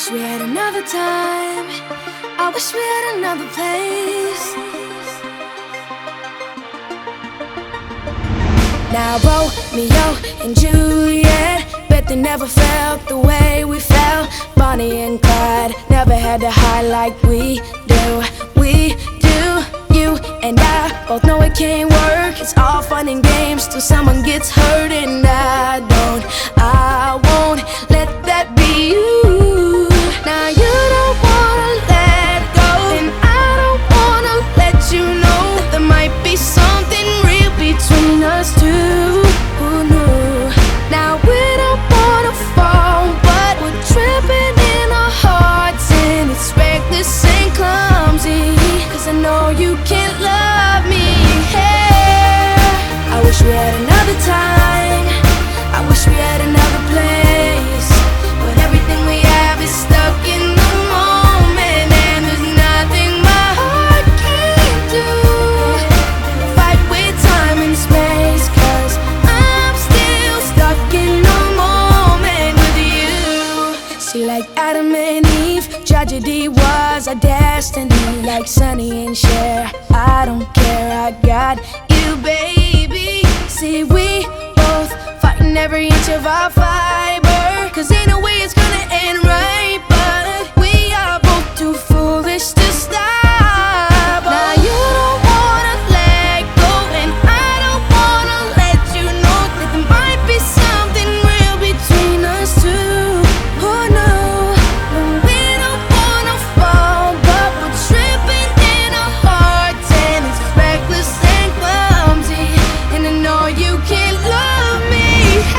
wish we had another time. I wish we had another place. Now Romeo and Juliet, bet they never felt the way we felt. Bonnie and Clyde never had to hide like we do. We do. You and I both know it can't work. It's all fun and games till someone gets hurt, and I won't let that be you. Now you don't wanna let go, and I don't wanna let you know that there might be something real between us two. Who knew? Now we don't wanna fall, but we're tripping in our hearts, and it's reckless and clumsy. 'Cause I know you can't love me. Hey, I wish we had another time. I wish we had another place, but everything we have is stuck in the moment, and there's nothing my heart can't do. Fight with time and space, 'cause I'm still stuck in the moment with you. See, like Adam and Eve, tragedy was our destiny. Like Sonny and Cher, I don't care, I got you, baby. See, we both fighting every inch of our fiber, 'cause ain't no way it's gonna end right, but we are both too foolish to stop. Now you don't wanna let go, and I don't wanna let you know that there might be something real between us two. Oh no, we don't wanna fall, but we're tripping in our hearts, and it's reckless and clumsy, and I know you can't love me.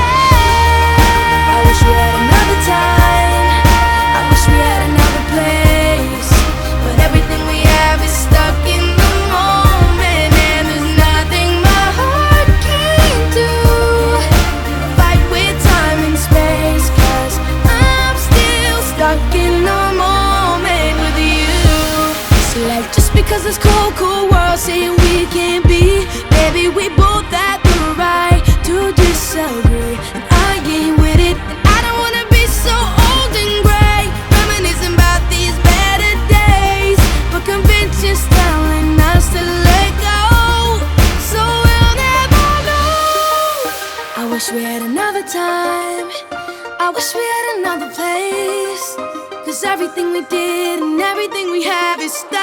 Hey, I wish we had another time. I wish we had another place, but everything we have is stuck in the moment, and there's nothing my heart can't do. Fight with time and space, 'cause I'm still stuck in the moment with you. See, like just because this cold world saying we can't be, baby, we both have the right to disagree, and I ain't with it, and I don't wanna be so old and gray, reminiscing about these better days, but convention's telling us to let go, so we'll never know. I wish we had another time. I wish we had another place, 'cause everything we did and everything we have is stuck